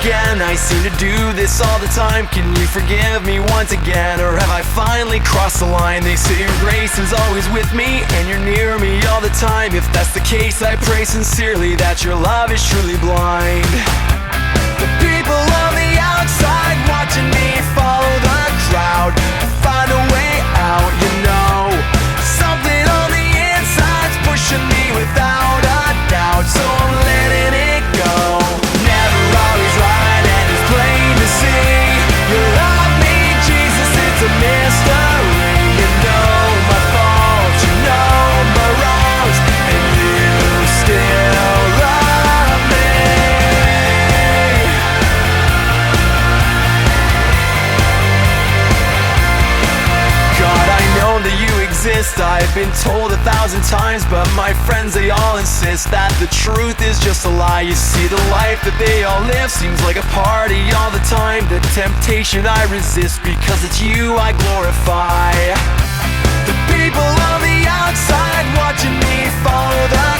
again. I seem to do this all the time. Can you forgive me once again? Or have I finally crossed the line? They say your grace is always with me and you're near me all the time. If that's the case, I pray sincerely that your love is truly blind. The people on the outside watching me follow the crowd, find a way out, you know. Something on the inside's pushing me without a doubt, so I'm letting it go. Never always right and it's plain to see. You love me, Jesus, it's a mystery. You know my faults, you know my wrongs, and you still love me. God, I know that you exist. I've been told 1,000 times, but my friends, they all insist that the truth is just a lie. You see, the life that they all live seems like a party all the time. The temptation I resist because it's you I glorify. The people on the outside watching me follow the